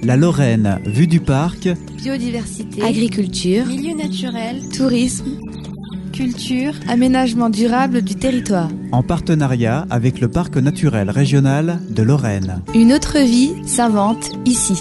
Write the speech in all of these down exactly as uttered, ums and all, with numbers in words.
La Lorraine, vue du parc. Biodiversité, agriculture, milieu naturel, tourisme, culture, aménagement durable du territoire. En partenariat avec le parc naturel régional de Lorraine. Une autre vie s'invente ici.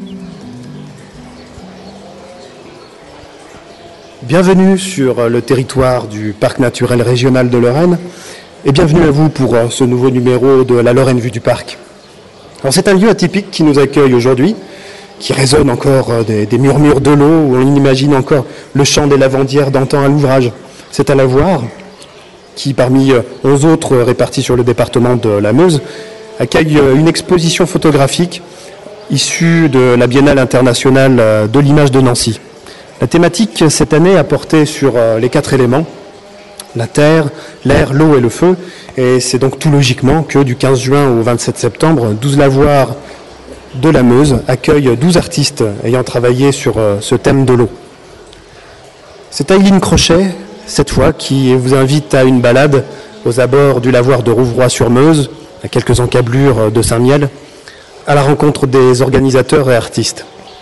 Bienvenue sur le territoire du parc naturel régional de Lorraine et bienvenue à vous pour ce nouveau numéro de La Lorraine vue du parc. Alors c'est un lieu atypique qui nous accueille aujourd'hui, qui résonne encore des, des murmures de l'eau, où on imagine encore le chant des lavandières d'antan à l'ouvrage. C'est un lavoir qui, parmi onze autres répartis sur le département de la Meuse, accueille une exposition photographique issue de la Biennale internationale de l'image de Nancy. La thématique cette année a porté sur les quatre éléments, la terre, l'air, l'eau et le feu. Et c'est donc tout logiquement que du quinze juin au vingt-sept septembre, douze lavoirs de la Meuse accueillent douze artistes ayant travaillé sur ce thème de l'eau. C'est Aileen Crochet, cette fois, qui vous invite à une balade aux abords du lavoir de Rouvroy-sur-Meuse, à quelques encablures de Saint-Miel, à la rencontre des organisateurs et artistes.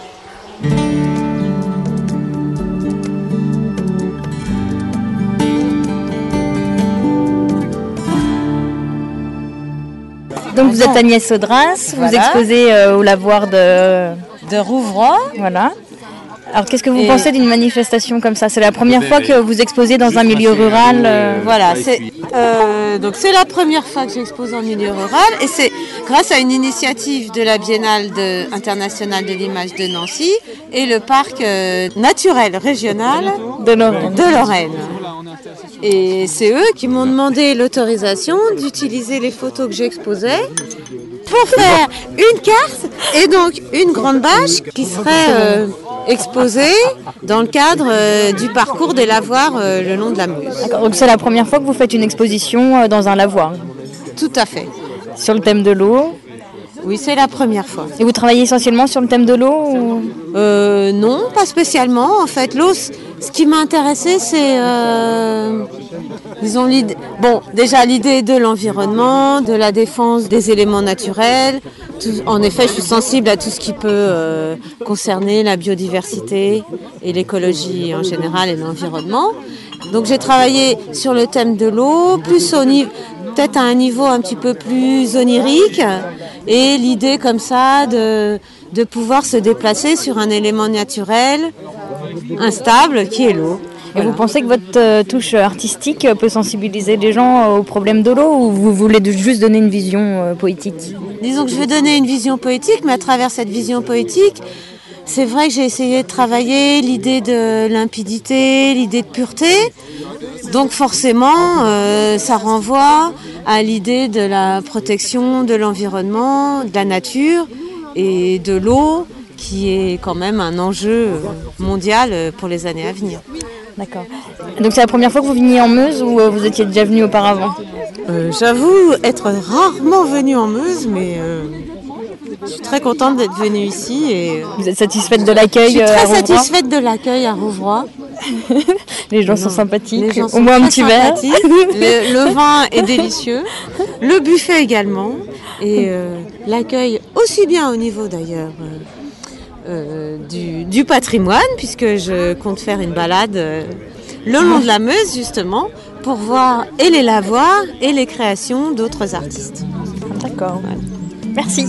Donc vous êtes Agnès Audras, vous voilà. exposez euh, au lavoir de, de Rouvroy. Voilà. Alors qu'est-ce que vous Et pensez d'une manifestation comme ça? C'est la première fois que vous exposez dans un milieu rural euh... Voilà, c'est, euh, donc c'est la première fois que j'expose en milieu rural et c'est grâce à une initiative de la Biennale de, internationale de l'image de Nancy et le parc euh, naturel régional de Lorraine. de Lorraine. Et c'est eux qui m'ont demandé l'autorisation d'utiliser les photos que j'exposais pour faire une carte et donc une grande bâche qui serait euh, exposée dans le cadre euh, du parcours des lavoirs euh, le long de la Meuse. D'accord, donc c'est la première fois que vous faites une exposition euh, dans un lavoir? Tout à fait. Sur le thème de l'eau? Oui, c'est la première fois. Et vous travaillez essentiellement sur le thème de l'eau ou... euh, Non, pas spécialement. En fait, l'eau, ce qui m'a intéressée, c'est... Euh, disons, l'idée, bon, déjà l'idée de l'environnement, de la défense des éléments naturels. Tout, en effet, je suis sensible à tout ce qui peut euh, concerner la biodiversité et l'écologie en général et l'environnement. Donc j'ai travaillé sur le thème de l'eau, plus au niveau... peut-être à un niveau un petit peu plus onirique, et l'idée comme ça de, de pouvoir se déplacer sur un élément naturel instable qui est l'eau. Et voilà. Vous pensez que votre euh, touche artistique peut sensibiliser les gens euh, au problème de l'eau, ou vous voulez de, juste donner une vision euh, poétique? Disons que je veux donner une vision poétique, mais à travers cette vision poétique, c'est vrai que j'ai essayé de travailler l'idée de limpidité, l'idée de pureté. Donc forcément, euh, ça renvoie à l'idée de la protection de l'environnement, de la nature et de l'eau, qui est quand même un enjeu mondial pour les années à venir. D'accord. Donc c'est la première fois que vous veniez en Meuse ou vous étiez déjà venu auparavant? euh, J'avoue être rarement venue en Meuse, mais... Euh Je suis très contente d'être venue ici. Et vous êtes satisfaite de l'accueil à Rouvroy? Je suis très satisfaite de l'accueil à Rouvroy. Les gens sont sympathiques, Les gens sont au moins un petit verre. Le, le vin est délicieux, le buffet également, et euh, l'accueil aussi bien au niveau d'ailleurs euh, euh, du, du patrimoine, puisque je compte faire une balade euh, le long de la Meuse justement, pour voir et les lavoirs et les créations d'autres artistes. D'accord, voilà. Merci.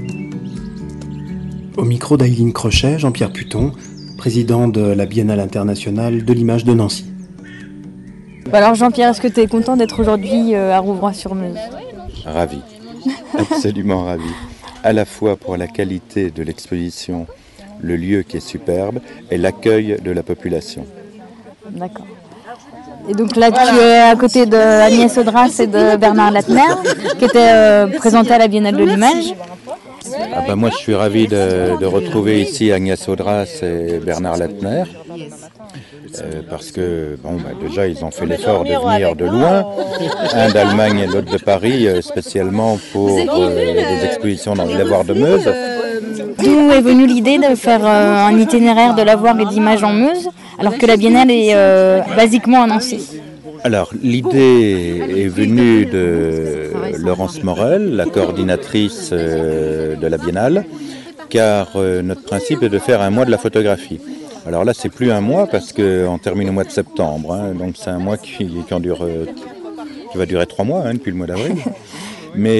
Au micro d'Aileen Crochet, Jean-Pierre Puton, président de la Biennale internationale de l'image de Nancy. Alors Jean-Pierre, est-ce que tu es content d'être aujourd'hui à Rouvroy-sur-Meuse? Ravi, absolument ravi. À la fois pour la qualité de l'exposition, le lieu qui est superbe, et l'accueil de la population. D'accord. Et donc là, tu es à côté d'Agnès Audras et de Bernard Latner, qui étaient euh, présentés à la Biennale de l'image. Ah ben moi, je suis ravi de, de retrouver ici Agnès Audras et Bernard Latner, euh, parce que bon, bah, déjà, ils ont fait l'effort de venir de loin, un d'Allemagne et l'autre de Paris, euh, spécialement pour euh, des expositions dans le lavoir de Meuse. D'où est venue l'idée de faire euh, un itinéraire de lavoir et d'images en Meuse, alors que la Biennale est euh, basiquement à Nancy? Alors, l'idée est venue de Laurence Morel, la coordinatrice de la Biennale, car euh, notre principe est de faire un mois de la photographie. Alors là, c'est plus un mois parce qu'on termine au mois de septembre, hein, donc c'est un mois qui, qui, en dure, qui va durer trois mois hein, depuis le mois d'avril. Mais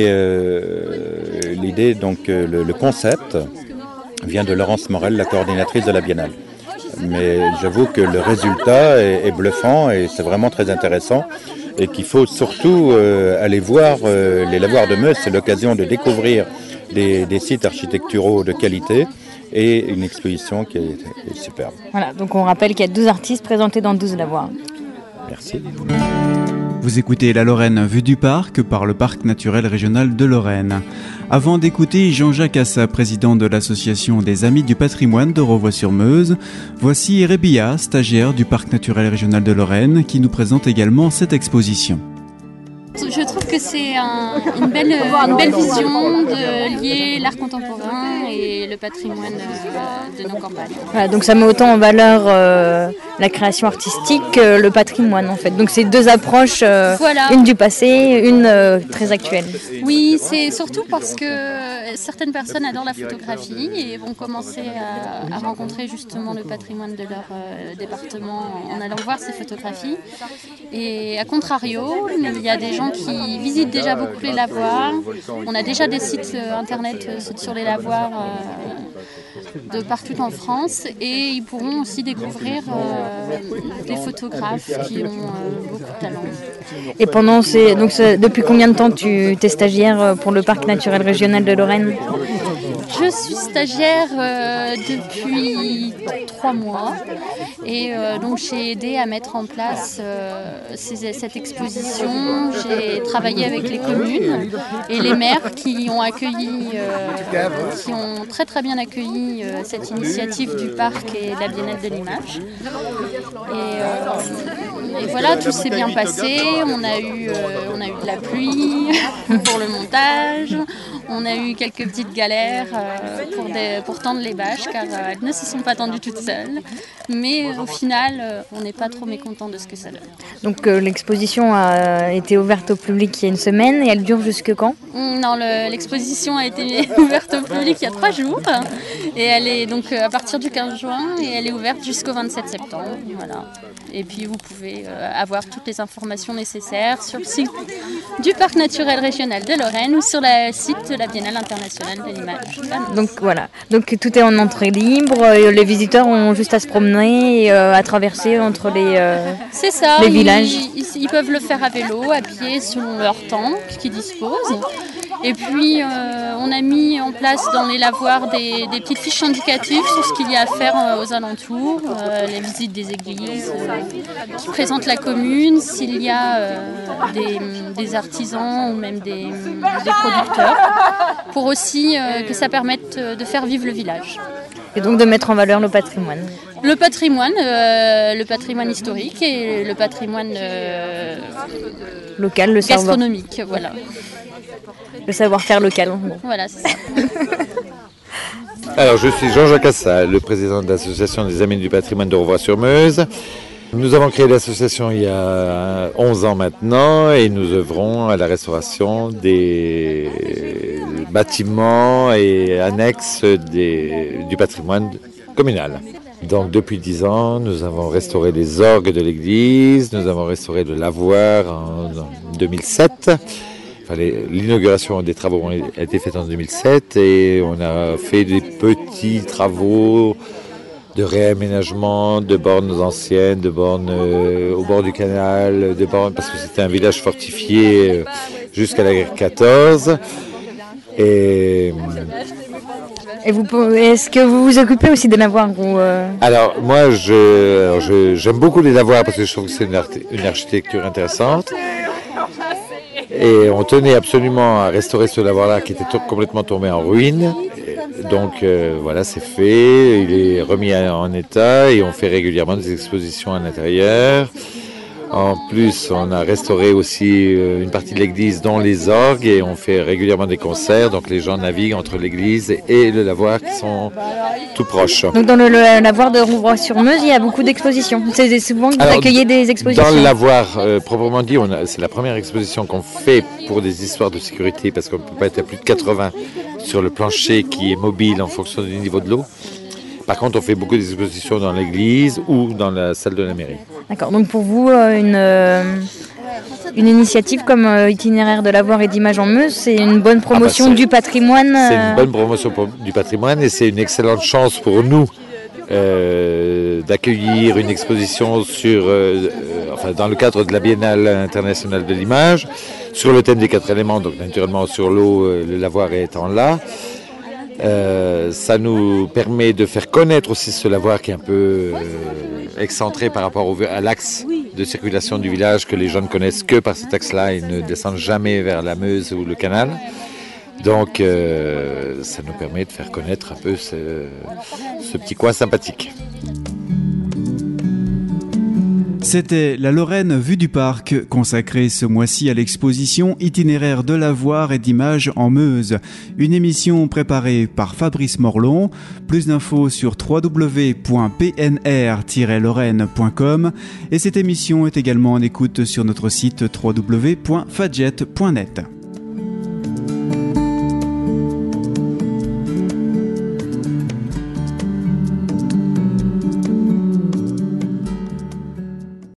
euh, l'idée, donc euh, le, le concept vient de Laurence Morel, la coordinatrice de la Biennale. Mais j'avoue que le résultat est, est bluffant et c'est vraiment très intéressant et qu'il faut surtout euh, aller voir euh, les lavoirs de Meuse. C'est l'occasion de découvrir des, des sites architecturaux de qualité et une exposition qui est, est superbe. Voilà, donc on rappelle qu'il y a douze artistes présentés dans douze lavoirs. Merci. Vous écoutez La Lorraine vue du parc par le Parc naturel régional de Lorraine. Avant d'écouter Jean-Jacques Assa, président de l'association des Amis du patrimoine de Rovoy-sur-Meuse, voici Rebia, stagiaire du Parc naturel régional de Lorraine, qui nous présente également cette exposition. Je trouve que c'est un, une, belle, une belle vision de lier l'art contemporain et le patrimoine de nos campagnes. Voilà, donc ça met autant en valeur euh, la création artistique que le patrimoine en fait. Donc c'est deux approches, euh, voilà. Une du passé, une euh, très actuelle. Oui, c'est surtout parce que certaines personnes adorent la photographie et vont commencer à, à rencontrer justement le patrimoine de leur euh, département en allant voir ces photographies. Et à contrario, il y a des gens qui visitent déjà beaucoup les lavoirs. On a déjà des sites internet sur les lavoirs euh, de partout en France et ils pourront aussi découvrir euh, des photographes qui ont euh, beaucoup de talent. Et pendant ces, donc depuis combien de temps tu es stagiaire pour le Parc naturel régional de Lorraine ? Je suis stagiaire euh, depuis trois mois et euh, donc j'ai aidé à mettre en place euh, ces, cette exposition. J'ai travaillé avec les communes et les maires qui ont accueilli, euh, qui ont très très bien accueilli euh, cette initiative du parc et de la Biennale de l'image. Et, euh, et voilà, tout s'est bien passé. On a eu, euh, on a eu de la pluie pour le montage. On a eu quelques petites galères euh, pour, des, pour tendre les bâches car euh, elles ne se sont pas tendues toutes seules. Mais euh, au final, euh, on n'est pas trop mécontent de ce que ça donne. Donc euh, l'exposition a été ouverte au public il y a une semaine et elle dure jusque quand ? Non, le, l'exposition a été ouverte au public il y a trois jours. Et elle est donc euh, à partir du quinze juin et elle est ouverte jusqu'au vingt-sept septembre. Voilà. Et puis vous pouvez euh, avoir toutes les informations nécessaires sur le site du Parc naturel régional de Lorraine ou sur le site de la Biennale internationale de l'image. Donc voilà, donc tout est en entrée libre, les visiteurs ont juste à se promener et euh, à traverser entre les, euh, C'est ça, les villages. Ils, ils, ils peuvent le faire à vélo, à pied, selon leur temps qu'ils disposent. Et puis euh, on a mis en place dans les lavoirs des, des petites fiches indicatives sur ce qu'il y a à faire euh, aux alentours, euh, les visites des églises euh, qui présentent la commune, s'il y a euh, des, des artisans ou même des, des producteurs, pour aussi euh, que ça permette de faire vivre le village. Et donc de mettre en valeur le patrimoine. Le patrimoine, euh, le patrimoine historique et le patrimoine euh, local, le gastronomique, savoir... voilà. Le savoir-faire local. Bon. Voilà, c'est ça. Alors, je suis Jean-Jacques Assa, le président de l'association des Amis du patrimoine de Rovoy-sur-Meuse. Nous avons créé l'association il y a onze ans maintenant et nous œuvrons à la restauration des bâtiments et annexes des, du patrimoine communal. Donc depuis dix ans, nous avons restauré les orgues de l'église, nous avons restauré le lavoir en deux mille sept. Enfin, les, l'inauguration des travaux a été faite en deux mille sept et on a fait des petits travaux de réaménagement de bornes anciennes, de bornes euh, au bord du canal, de bornes parce que c'était un village fortifié euh, jusqu'à la guerre quatorze. Et, et vous pouvez, est-ce que vous vous occupez aussi des lavoirs ou euh... Alors moi, je, je, j'aime beaucoup les lavoirs parce que je trouve que c'est une, art, une architecture intéressante. Et on tenait absolument à restaurer ce lavoir-là qui était tout, complètement tombé en ruine. Donc euh, voilà, c'est fait, il est remis en état et on fait régulièrement des expositions à l'intérieur. En plus, on a restauré aussi une partie de l'église, dont les orgues, et on fait régulièrement des concerts. Donc les gens naviguent entre l'église et le lavoir qui sont tout proches. Donc dans le, le lavoir de Rouvroy-sur-Meuse, il y a beaucoup d'expositions. C'est souvent que vous Alors, accueillez des expositions. Dans le lavoir, euh, proprement dit, on a, c'est la première exposition qu'on fait pour des histoires de sécurité, parce qu'on ne peut pas être à plus de quatre-vingts sur le plancher qui est mobile en fonction du niveau de l'eau. Par contre, on fait beaucoup d'expositions dans l'église ou dans la salle de la mairie. D'accord, donc pour vous, une, une initiative comme Itinéraire de lavoir et d'images en Meuse, c'est une bonne promotion ah bah du patrimoine. C'est une bonne promotion pour, du patrimoine et c'est une excellente chance pour nous euh, d'accueillir une exposition sur, euh, enfin, dans le cadre de la Biennale internationale de l'image, sur le thème des quatre éléments, donc naturellement sur l'eau, le lavoir étant là. Euh, ça nous permet de faire connaître aussi ce lavoir qui est un peu euh, excentré par rapport au, à l'axe de circulation du village, que les gens ne connaissent que par cet axe-là et ne descendent jamais vers la Meuse ou le canal. Donc euh, ça nous permet de faire connaître un peu ce, ce petit coin sympathique. C'était la Lorraine vue du parc, consacrée ce mois-ci à l'exposition Itinéraire de lavoir et d'images en Meuse. Une émission préparée par Fabrice Morlon. Plus d'infos sur w w w point p n r tiret lorraine point com et cette émission est également en écoute sur notre site w w w point fadjet point net.